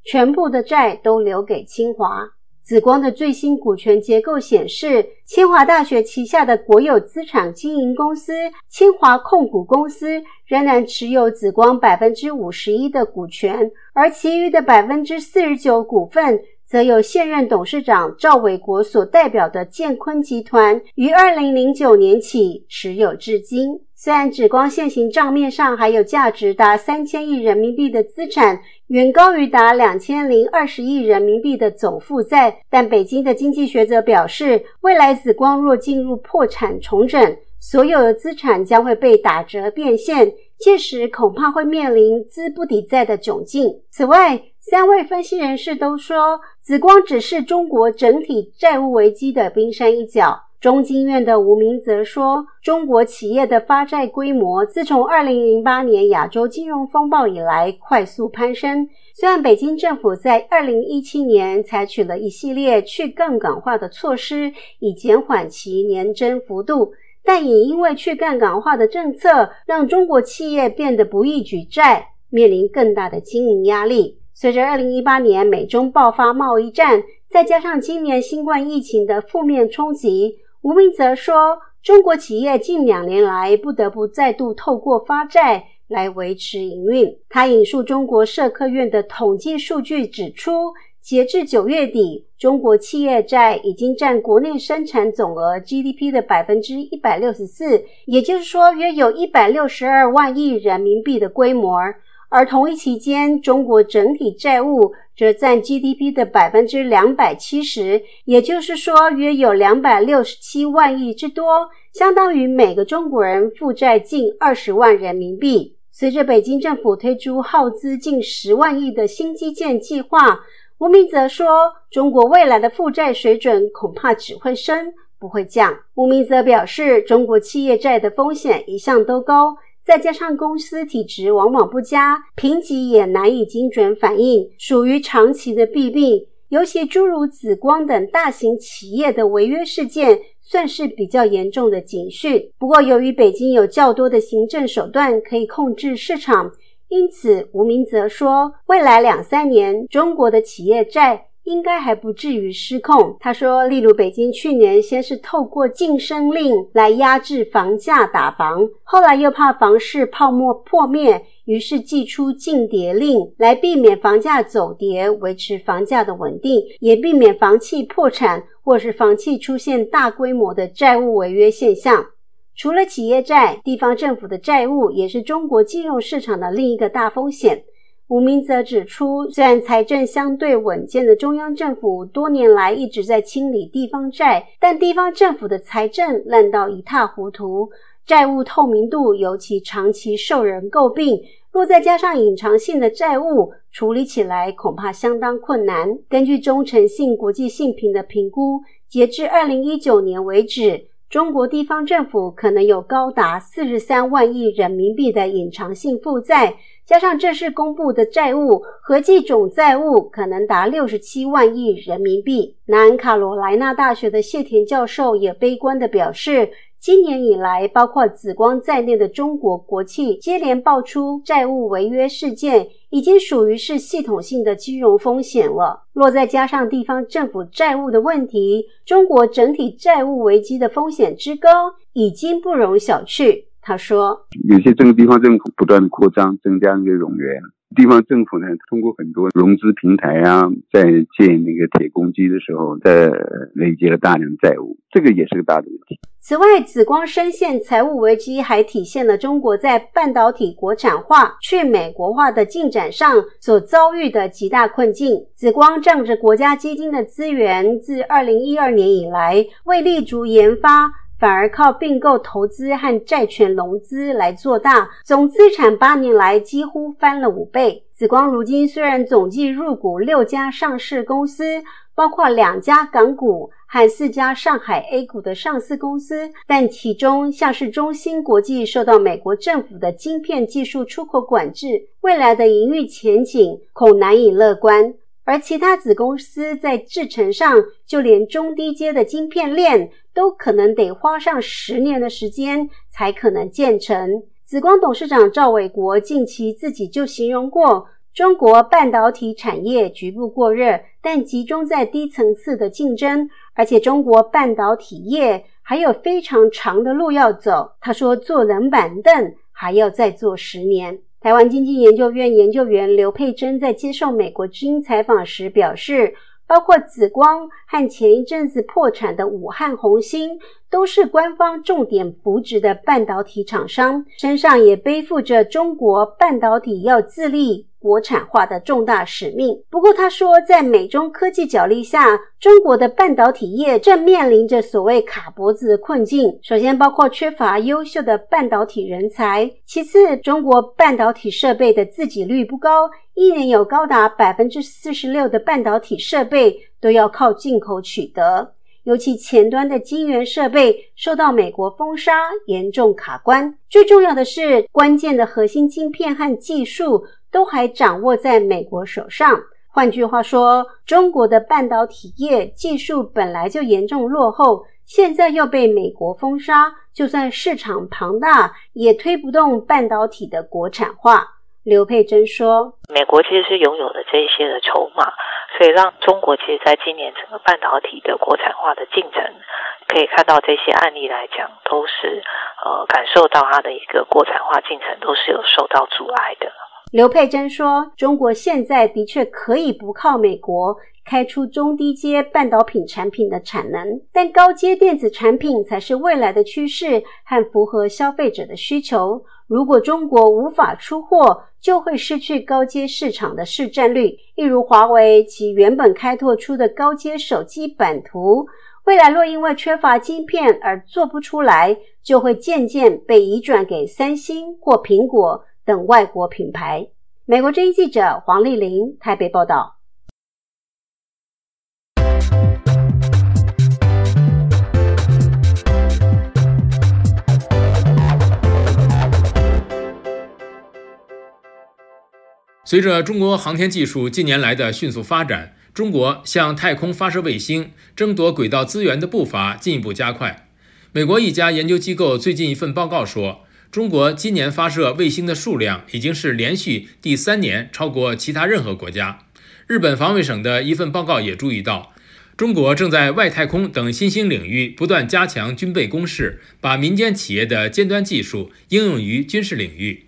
Speaker 9: 全部的债都留给清华。紫光的最新股权结构显示，清华大学旗下的国有资产经营公司清华控股公司仍然持有紫光 51% 的股权，而其余的 49% 股份则由现任董事长赵伟国所代表的建坤集团于2009年起持有至今。虽然紫光现行账面上还有价值达3000亿人民币的资产，远高于达2020亿人民币的总负债，但北京的经济学者表示，未来紫光若进入破产重整，所有的资产将会被打折变现，届时恐怕会面临资不抵债的窘境。此外，3位分析人士都说，紫光只是中国整体债务危机的冰山一角。中经院的吴明则说，中国企业的发债规模自从2008年亚洲金融风暴以来快速攀升。虽然北京政府在2017年采取了一系列去杠杆化的措施，以减缓其年增幅度，但也因为去杠杆化的政策，让中国企业变得不易举债，面临更大的经营压力。随着2018年美中爆发贸易战，再加上今年新冠疫情的负面冲击，吴明则说，中国企业近2年来不得不再度透过发债来维持营运。他引述中国社科院的统计数据指出，截至9月底，中国企业债已经占国内生产总额 GDP 的 164%， 也就是说约有162万亿人民币的规模。而同一期间，中国整体债务则占 GDP 的 270%， 也就是说约有267万亿之多，相当于每个中国人负债近20万人民币。随着北京政府推出耗资近10万亿的新基建计划，吴明则说，中国未来的负债水准恐怕只会升，不会降。吴明则表示，中国企业债的风险一向都高，再加上公司体质往往不佳，评级也难以精准反映，属于长期的弊病。尤其诸如紫光等大型企业的违约事件，算是比较严重的警讯。不过由于北京有较多的行政手段可以控制市场，因此吴明则说，未来2-3年中国的企业债应该还不至于失控。他说，例如北京去年先是透过禁声令来压制房价打房，后来又怕房市泡沫破灭，于是祭出禁跌令来避免房价走跌，维持房价的稳定，也避免房企破产或是房企出现大规模的债务违约现象。除了企业债，地方政府的债务也是中国金融市场的另一个大风险。吴明则指出，虽然财政相对稳健的中央政府多年来一直在清理地方债，但地方政府的财政烂到一塌糊涂，债务透明度尤其长期受人诟病，若再加上隐藏性的债务，处理起来恐怕相当困难。根据中诚信国际信评的评估，截至2019年为止，中国地方政府可能有高达43万亿人民币的隐藏性负债，加上正式公布的债务，合计总债务可能达67万亿人民币。南卡罗来纳大学的谢田教授也悲观地表示，今年以来，包括紫光在内的中国国企接连爆出债务违约事件，已经属于是系统性的金融风险了。若再加上地方政府债务的问题，中国整体债务危机的风险之高，已经不容小觑。他说，
Speaker 11: 有些这个地方政府不断的扩张，增加那个冗员，地方政府呢，通过很多融资平台啊，在建那个铁公鸡的时候，累积了大量债务，这个也是个大的问题。
Speaker 9: 此外，紫光深陷财务危机，还体现了中国在半导体国产化、去美国化的进展上所遭遇的极大困境。紫光仗着国家基金的资源，自2012年以来未立足研发，反而靠并购投资和债权融资来做大，总资产8年来几乎翻了5倍。紫光如今虽然总计入股6家上市公司，包括2家港股和4家上海 A 股的上市公司，但其中像是中芯国际受到美国政府的晶片技术出口管制，未来的营运前景恐难以乐观。而其他子公司在制程上，就连中低阶的晶片链都可能得花上10年的时间才可能建成。紫光董事长赵伟国近期自己就形容过， 中国半导体产业局部过热，但集中在低层次的竞争，而且中国半导体业还有非常长的路要走。他说坐冷板凳还要再做10年。台湾经济研究院研究员刘佩珍在接受美国之音采访时表示，包括紫光和前一阵子破产的武汉宏芯，都是官方重点扶植的半导体厂商，身上也背负着中国半导体要自立国产化的重大使命。不过他说，在美中科技角力下，中国的半导体业正面临着所谓卡脖子的困境。首先包括缺乏优秀的半导体人才，其次中国半导体设备的自给率不高，一年有高达 46% 的半导体设备都要靠进口取得，尤其前端的晶圆设备受到美国封杀，严重卡关。最重要的是，关键的核心晶片和技术都还掌握在美国手上。换句话说，中国的半导体业技术本来就严重落后，现在又被美国封杀，就算市场庞大，也推不动半导体的国产化。刘佩珍说，
Speaker 12: 美国其实是拥有了这一些的筹码，所以让中国其实在今年整个半导体的国产化的进程，可以看到这些案例来讲，都是感受到它的一个国产化进程都是有受到阻碍的。
Speaker 9: 刘佩珍说，中国现在的确可以不靠美国开出中低阶半导体产品的产能，但高阶电子产品才是未来的趋势和符合消费者的需求。如果中国无法出货，就会失去高阶市场的市占率，例如华为其原本开拓出的高阶手机版图，未来若因为缺乏晶片而做不出来，就会渐渐被移转给三星或苹果等外国品牌。美国之音记者黄丽玲台北报道。
Speaker 3: 随着中国航天技术近年来的迅速发展，中国向太空发射卫星、争夺轨道资源的步伐进一步加快。美国一家研究机构最近一份报告说，中国今年发射卫星的数量已经是连续第3年超过其他任何国家。日本防卫省的一份报告也注意到，中国正在外太空等新兴领域不断加强军备攻势，把民间企业的尖端技术应用于军事领域。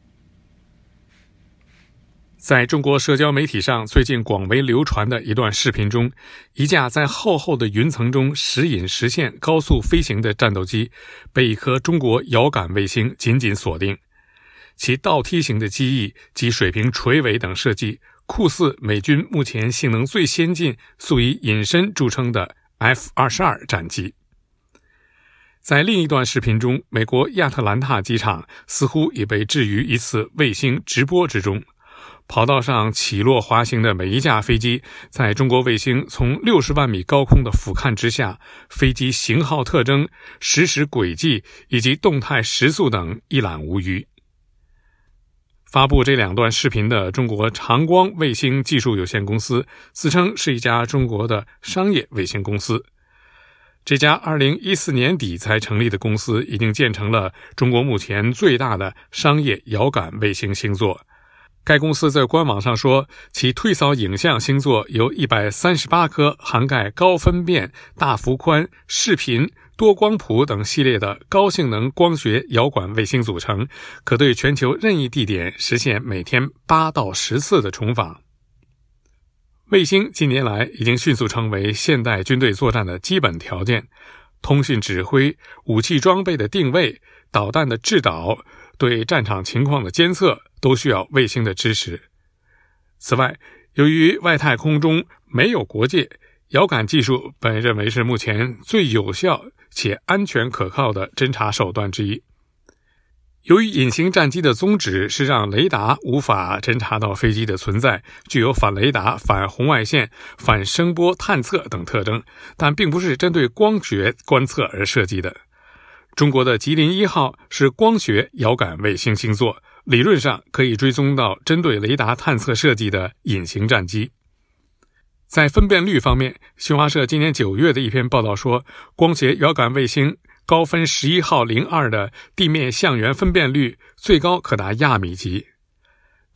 Speaker 13: 在中国社交媒体上最近广为流传的一段视频中，一架在厚厚的云层中时隐时现高速飞行的战斗机被一颗中国遥感卫星紧紧锁定，其倒梯形的机翼及水平垂尾等设计酷似美军目前性能最先进、素以隐身著称的 F-22 战机。在另一段视频中，美国亚特兰大机场似乎已被置于一次卫星直播之中。跑道上起落滑行的每一架飞机，在中国卫星从60万米高空的俯瞰之下，飞机型号特征、实时轨迹以及动态时速等一览无余。发布这2段视频的中国长光卫星技术有限公司自称是一家中国的商业卫星公司。这家2014年底才成立的公司已经建成了中国目前最大的商业遥感卫星星座。该公司在官网上说，其推扫影像星座由138颗涵盖高分辨、大幅宽、视频、多光谱等系列的高性能光学遥感卫星组成，可对全球任意地点实现每天8到10次的重访。卫星近年来已经迅速成为现代军队作战的基本条件，通讯指挥、武器装备的定位、导弹的制导、对战场情况的监测都需要卫星的支持。此外，由于外太空中没有国界，遥感技术被认为是目前最有效且安全可靠的侦察手段之一。由于隐形战机的宗旨是让雷达无法侦察到飞机的存在，具有反雷达、反红外线、反声波探测等特征，但并不是针对光学观测而设计的。中国的吉林1号是光学遥感卫星星座，理论上可以追踪到针对雷达探测设计的隐形战机。在分辨率方面，新华社今年9月的一篇报道说，光学遥感卫星高分11号02的地面相源分辨率最高可达亚米级。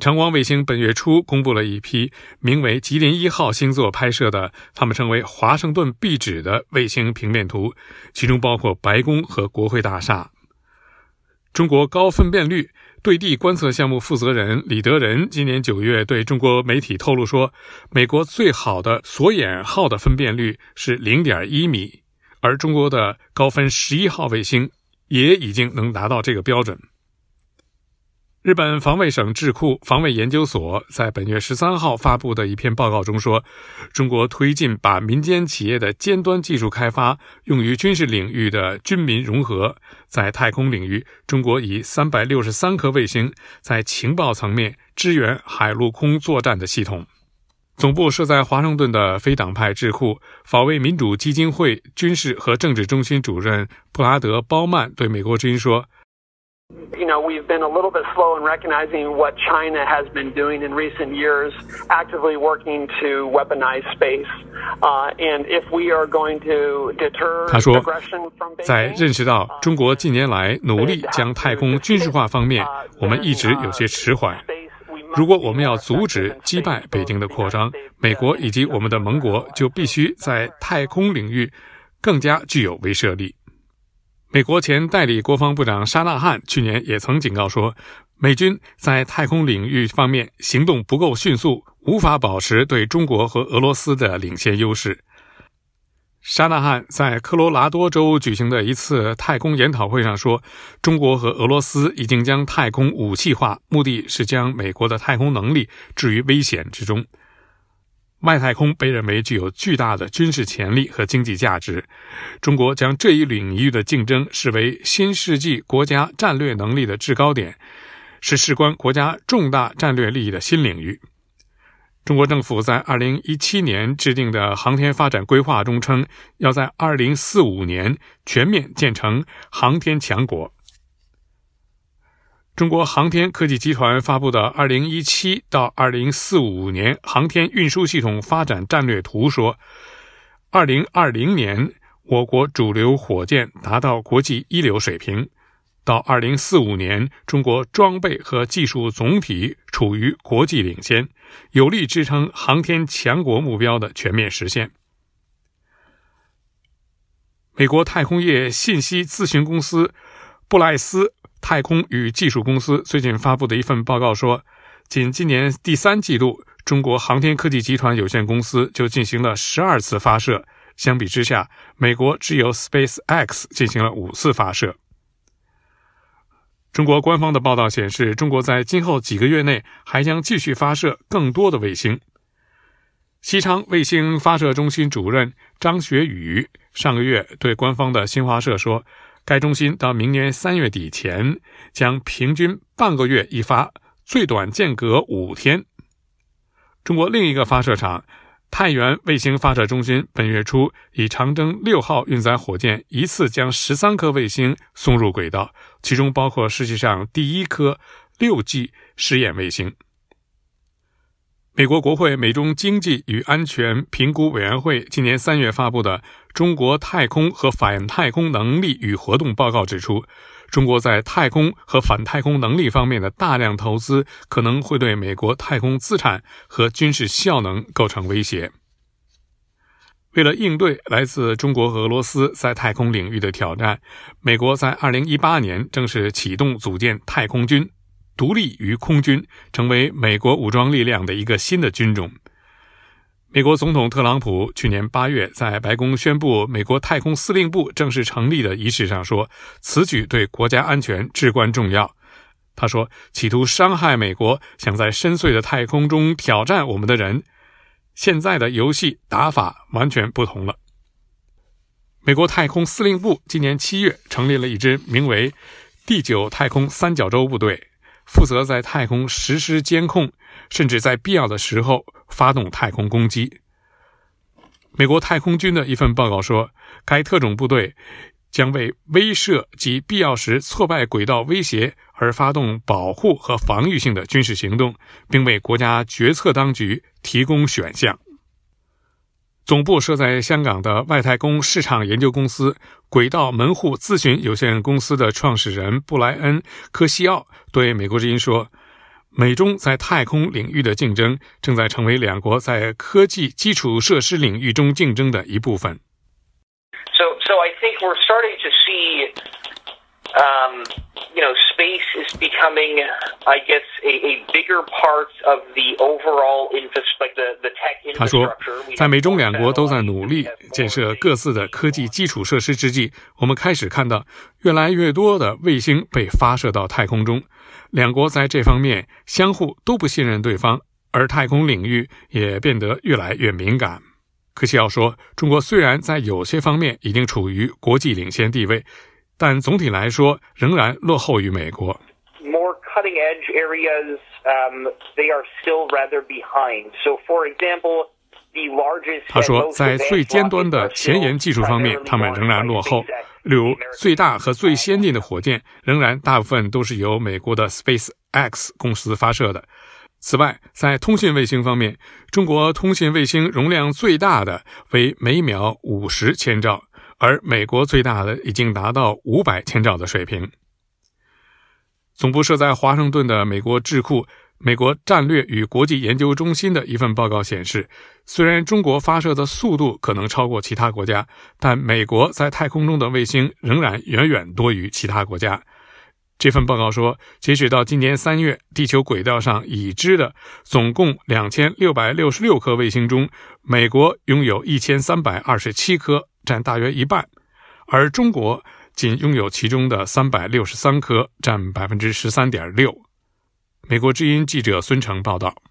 Speaker 13: 长光卫星本月初公布了一批名为吉林1号星座拍摄的他们称为华盛顿壁纸的卫星平面图，其中包括白宫和国会大厦。中国高分辨率对地观测项目负责人李德仁今年9月对中国媒体透露说，美国最好的索眼号的分辨率是 0.1 米，而中国的高分11号卫星也已经能达到这个标准。日本防卫省智库防卫研究所在本月13号发布的一篇报告中说，中国推进把民间企业的尖端技术开发用于军事领域的军民融合，在太空领域，中国以363颗卫星在情报层面支援海陆空作战的系统。总部设在华盛顿的非党派智库保卫民主基金会军事和政治中心主任布拉德·包曼对美国之音说
Speaker 14: we've been a little bit slow in recognizing what China has been doing in recent years, actively working to weaponize space. And if we are going to deter aggression from Beijing,
Speaker 13: 在认识到中国近年来努力将太空军事化方面，我们一直有些迟缓。如果我们要阻止击败北京的扩张，美国以及我们的盟国就必须在太空领域更加具有威慑力。美国前代理国防部长沙纳汉去年也曾警告说，美军在太空领域方面行动不够迅速，无法保持对中国和俄罗斯的领先优势。沙纳汉在科罗拉多州举行的一次太空研讨会上说，中国和俄罗斯已经将太空武器化，目的是将美国的太空能力置于危险之中。外太空被认为具有巨大的军事潜力和经济价值，中国将这一领域的竞争视为新世纪国家战略能力的制高点，是事关国家重大战略利益的新领域。中国政府在2017年制定的航天发展规划中称，要在2045年全面建成航天强国。中国航天科技集团发布的2017到2045年航天运输系统发展战略图说，2020年我国主流火箭达到国际一流水平，到2045年中国装备和技术总体处于国际领先，有力支撑航天强国目标的全面实现。美国太空业信息咨询公司布莱斯太空与技术公司最近发布的一份报告说，仅今年第3季度，中国航天科技集团有限公司就进行了12次发射，相比之下，美国只有 SpaceX 进行了5次发射。中国官方的报道显示，中国在今后几个月内还将继续发射更多的卫星。西昌卫星发射中心主任张学宇上个月对官方的新华社说，该中心到明年3月底前将平均半个月一发，最短间隔5天。中国另一个发射场太原卫星发射中心本月初以长征6号运载火箭一次将13颗卫星送入轨道，其中包括世界上第1颗6G 试验卫星。美国国会美中经济与安全评估委员会今年3月发布的中国太空和反太空能力与活动报告指出，中国在太空和反太空能力方面的大量投资可能会对美国太空资产和军事效能构成威胁。为了应对来自中国和俄罗斯在太空领域的挑战，美国在2018年正式启动组建太空军，独立于空军，成为美国武装力量的一个新的军种。美国总统特朗普去年8月在白宫宣布美国太空司令部正式成立的仪式上说，此举对国家安全至关重要。他说，企图伤害美国，想在深邃的太空中挑战我们的人，现在的游戏打法完全不同了。美国太空司令部今年7月成立了一支名为第9太空三角洲部队，负责在太空实施监控，甚至在必要的时候发动太空攻击。美国太空军的一份报告说，该特种部队将为威慑及必要时挫败轨道威胁而发动保护和防御性的军事行动，并为国家决策当局提供选项。总部设在香港的外太空市场研究公司轨道门户咨询有限公司的创始人布莱恩·科西奥对美国之音说， 美中在太空领域的竞争正在成为两国在科技基础设施领域中竞争的一部分。
Speaker 15: So I think we're starting to see, space is becoming, I guess, a bigger part of the overall the tech infrastructure.
Speaker 13: 他说，在美中两国都在努力建设各自的科技基础设施之际，我们开始看到越来越多的卫星被发射到太空中。两国在这方面相互都不信任对方，而太空领域也变得越来越敏感。科西奥说，中国虽然在有些方面已经处于国际领先地位，但总体来说仍然落后于美国。
Speaker 15: More cutting edge areas, they are still rather behind. So, for example, the largest.
Speaker 13: 他说，在最尖端的前沿技术方面，他们仍然落后。例如，最大和最先进的火箭仍然大部分都是由美国的 SpaceX 公司发射的。此外，在通信卫星方面，中国通信卫星容量最大的为每秒50千兆，而美国最大的已经达到500千兆的水平。总部设在华盛顿的美国智库美国战略与国际研究中心的一份报告显示，虽然中国发射的速度可能超过其他国家，但美国在太空中的卫星仍然远远多于其他国家。这份报告说，截止到今年3月，地球轨道上已知的总共2666颗卫星中，美国拥有1327颗，占大约一半，而中国仅拥有其中的363颗，占 13.6%。 美国之音记者孙成报道。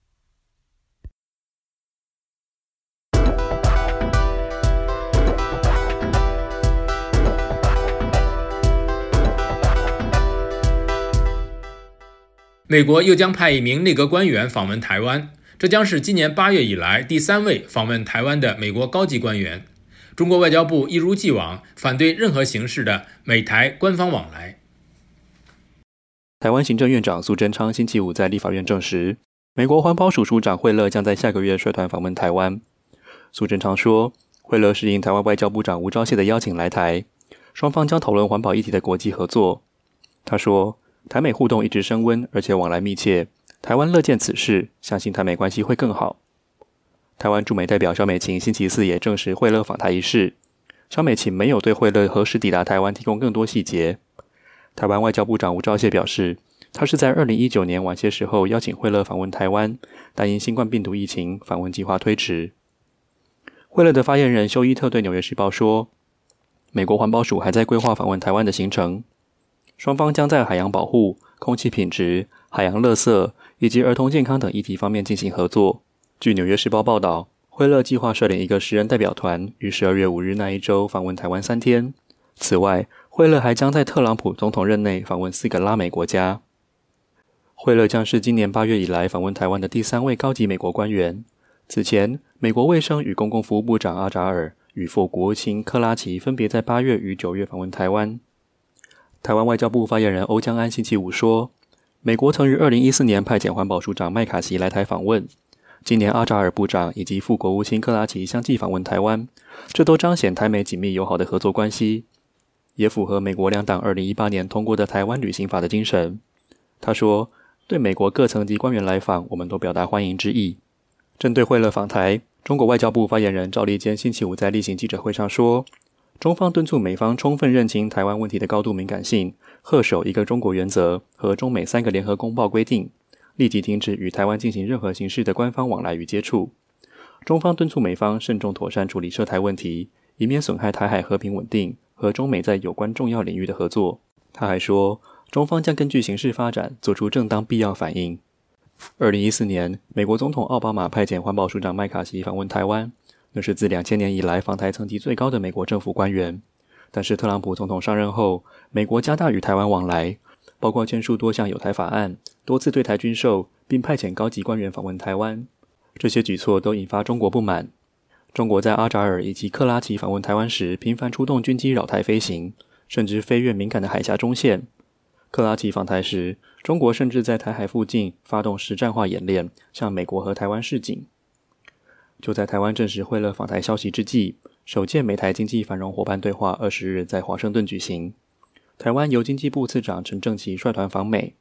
Speaker 3: 美国又将派一名内阁官员访问台湾，这将是今年8月以来第3位访问台湾的美国高级官员。中国外交部一如既往反对任何形式的美台官方往来。
Speaker 16: 台湾行政院长苏贞昌星期五在立法院证实，美国环保署署长惠勒将在下个月率团访问台湾。苏贞昌说，惠勒是应台湾外交部长吴钊燮的邀请来台，双方将讨论环保议题的国际合作。他说，台美互动一直升温，而且往来密切，台湾乐见此事，相信台美关系会更好。台湾驻美代表萧美琴星期四也证实惠勒访台一事，萧美琴没有对惠勒何时抵达台湾提供更多细节。台湾外交部长吴钊燮表示，他是在2019年晚些时候邀请惠勒访问台湾，但因新冠病毒疫情，访问计划推迟。惠勒的发言人休伊特对《纽约时报》说，美国环保署还在规划访问台湾的行程，双方将在海洋保护、空气品质、海洋垃圾以及儿童健康等议题方面进行合作。据《纽约时报》报道，惠勒计划率领一个10人代表团于12月5日那一周访问台湾3天。此外，惠勒还将在特朗普总统任内访问4个拉美国家。惠勒将是今年8月以来访问台湾的第3位高级美国官员。此前，美国卫生与公共服务部长阿扎尔与副国务卿克拉奇分别在8月与9月访问台湾。台湾外交部发言人欧江安星期五说，美国曾于2014年派遣环保署长麦卡锡来台访问，今年阿扎尔部长以及副国务卿克拉奇相继访问台湾，这都彰显台美紧密友好的合作关系，也符合美国两党2018年通过的台湾旅行法的精神。他说，对美国各层级官员来访，我们都表达欢迎之意。针对惠勒访台，中国外交部发言人赵立坚星期五在例行记者会上说，中方敦促美方充分认清台湾问题的高度敏感性，恪守一个中国原则和中美3个联合公报规定，立即停止与台湾进行任何形式的官方往来与接触。中方敦促美方慎重妥善处理涉台问题，以免损害台海和平稳定和中美在有关重要领域的合作。他还说，中方将根据形势发展做出正当必要反应。2014年，美国总统奥巴马派遣环保署长麦卡锡访问台湾，那是自2000年以来访台层级最高的美国政府官员。但是特朗普总统上任后，美国加大与台湾往来，包括签署多项友台法案，多次对台军售，并派遣高级官员访问台湾。这些举措都引发中国不满。中国在阿扎尔以及克拉奇访问台湾时，频繁出动军机扰台飞行，甚至飞越敏感的海峡中线。克拉奇访台时，中国甚至在台海附近发动实战化演练，向美国和台湾示警。就在台湾证实惠勒访台消息之际，首届美台经济繁荣伙伴对话20日在华盛顿举行。台湾由经济部次长陈正奇率团访美，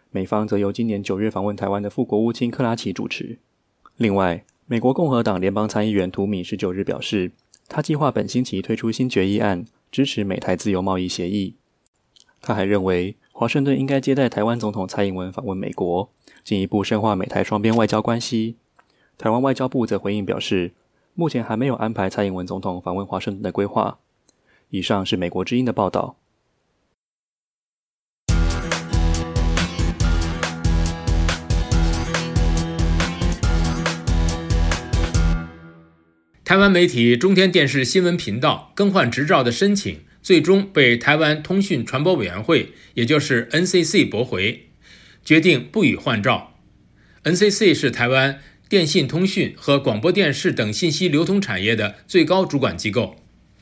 Speaker 16: 美方则由今年9月访问台湾的副国务卿克拉奇主持。另外，美国共和党联邦参议员图米19日表示，他计划本星期推出新决议案，支持美台自由贸易协议。他还认为，华盛顿应该接待台湾总统蔡英文访问美国，进一步深化美台双边外交关系。台湾外交部则回应表示，目前还没有安排蔡英文总统访问华盛顿的规划。以上是美国之音的报道。
Speaker 3: 台湾媒体中天电视新闻频道更换执照的申请最终被台湾通讯传播委员会，也就是 NCC 驳回，决定不予换照。NCC 是台湾电信通讯和广播电视等信息流通产业的最高主管机构。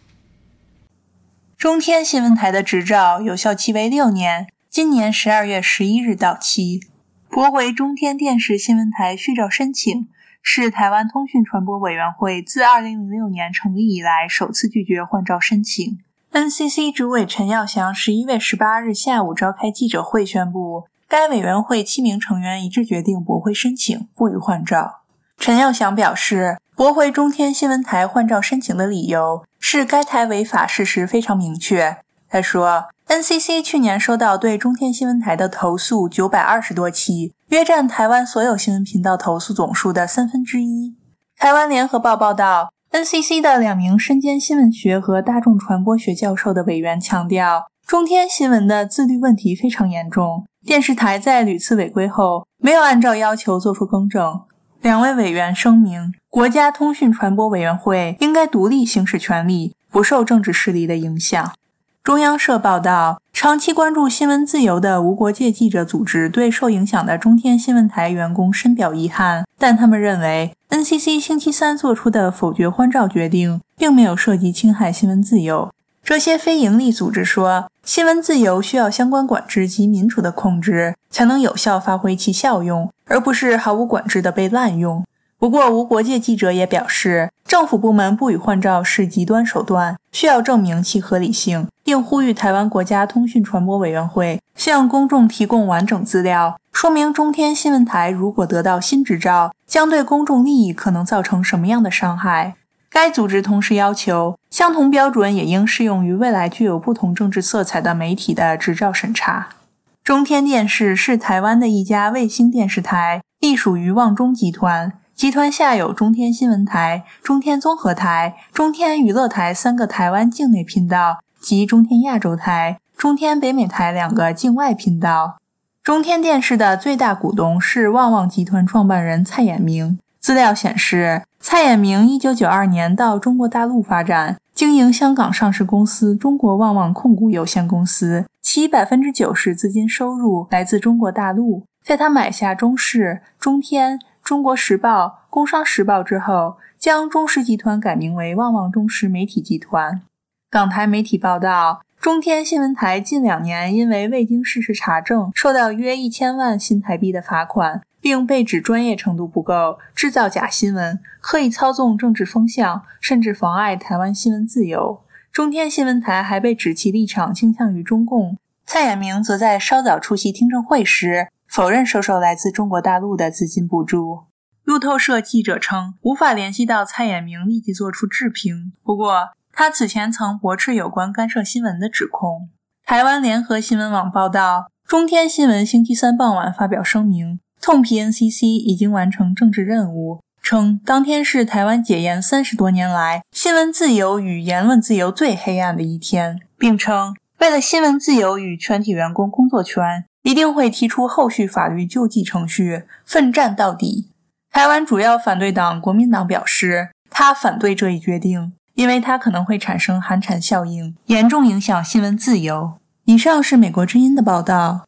Speaker 17: 中天新闻台的执照有效期为6年，今年12月11日到期。驳回中天电视新闻台续照申请，是台湾通讯传播委员会自2006年成立以来首次拒绝换照申请。NCC 主委陈耀祥11月18日下午召开记者会宣布，该委员会7名成员一致决定驳回申请，不予换照。陈耀祥表示，驳回中天新闻台换照申请的理由是该台违法事实非常明确。他说， NCC 去年收到对中天新闻台的投诉920多起，约占台湾所有新闻频道投诉总数的1/3。台湾联合报报道， NCC 的2名身兼新闻学和大众传播学教授的委员强调，中天新闻的自律问题非常严重，电视台在屡次违规后没有按照要求做出更正。2位委员声明，国家通讯传播委员会应该独立行使权力，不受政治势力的影响。中央社报道，长期关注新闻自由的无国界记者组织对受影响的中天新闻台员工深表遗憾，但他们认为 NCC 星期三做出的否决换照决定并没有涉及侵害新闻自由。这些非营利组织说，新闻自由需要相关管制及民主的控制，才能有效发挥其效用，而不是毫无管制的被滥用。不过，无国界记者也表示，政府部门不予换照是极端手段，需要证明其合理性，并呼吁台湾国家通讯传播委员会向公众提供完整资料，说明中天新闻台如果得到新执照，将对公众利益可能造成什么样的伤害。该组织同时要求，相同标准也应适用于未来具有不同政治色彩的媒体的执照审查。中天电视是台湾的一家卫星电视台，隶属于旺中集团。集团下有中天新闻台、中天综合台、中天娱乐台3个台湾境内频道及中天亚洲台、中天北美台2个境外频道。中天电视的最大股东是旺旺集团创办人蔡衍明。资料显示，蔡衍明1992年到中国大陆发展，经营香港上市公司中国旺旺控股有限公司，其90%资金收入来自中国大陆。在他买下中视、中天、中国时报、工商时报之后，将中视集团改名为旺旺中时媒体集团。港台媒体报道，中天新闻台近2年因为未经事实查证，受到约1000万新台币的罚款，并被指专业程度不够，制造假新闻，刻意操纵政治风向，甚至妨碍台湾新闻自由。中天新闻台还被指其立场倾向于中共。蔡衍明则在稍早出席听证会时否认收受来自中国大陆的资金补助。路透社记者称，无法联系到蔡衍明立即做出置评，不过他此前曾驳斥有关干涉新闻的指控。台湾联合新闻网报道，中天新闻星期三傍晚发表声明，痛批 NCC 已经完成政治任务，称当天是台湾解严30多年来新闻自由与言论自由最黑暗的一天，并称为了新闻自由与全体员工工作权，一定会提出后续法律救济程序，奋战到底。台湾主要反对党国民党表示，他反对这一决定，因为它可能会产生寒蝉效应，严重影响新闻自由。以上是美国之音的报道。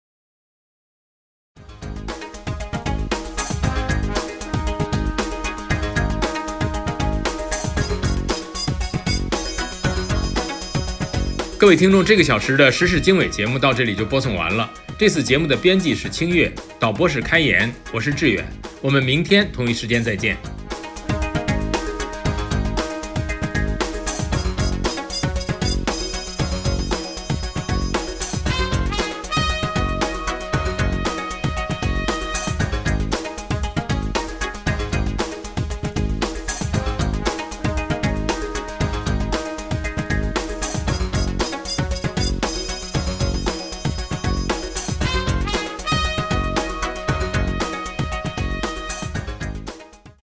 Speaker 3: 各位听众，这个小时的时事经纬节目到这里就播送完了。这次节目的编辑是清月，导播是开言，我是志远。我们明天同一时间再见。